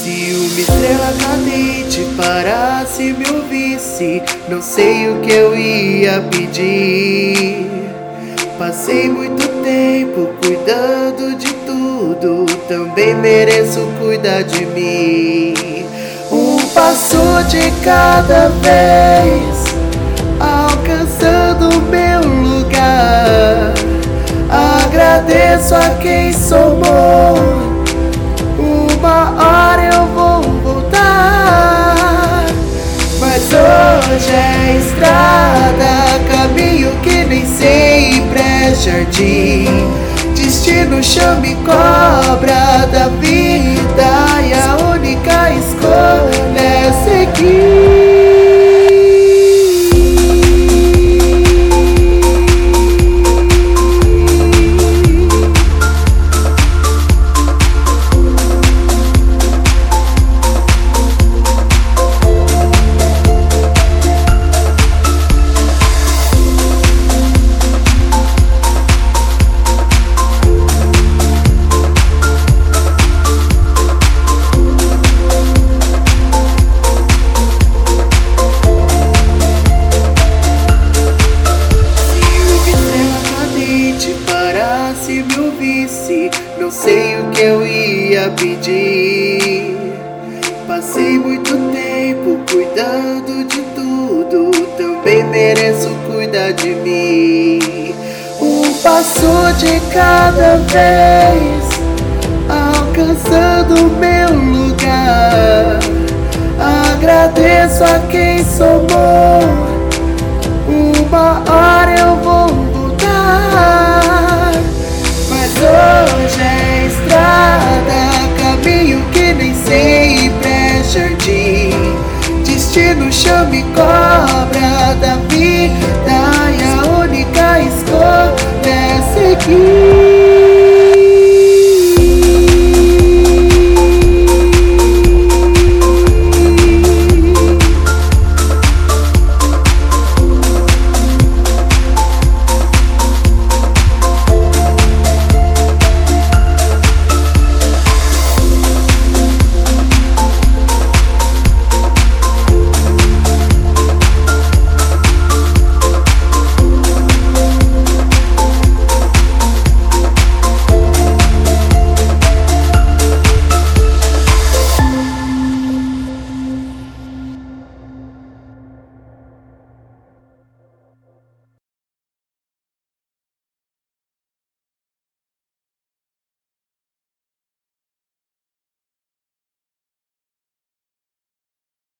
Se uma estrela cadente parasse e me ouvisse, não sei o que eu ia pedir. Passei muito tempo cuidando de tudo, também mereço cuidar de mim. Um passo de cada vez, alcançando meu lugar. Agradeço a quem somou, uma hora eu vou voltar. Mas hoje é estrada, caminho que nem sempre é jardim. Destino chama e cobra da vida, e a única escolha é seguir. Se me ouvisse, não sei o que eu ia pedir. Passei muito tempo cuidando de tudo, também mereço cuidar de mim. Um passo de cada vez, alcançando meu lugar. Agradeço a quem somou, uma hora eu vou voltar. Hoje é estrada, caminho que nem sempre é jardim. Destino chama e cobra da vida, e a única escolha é seguir.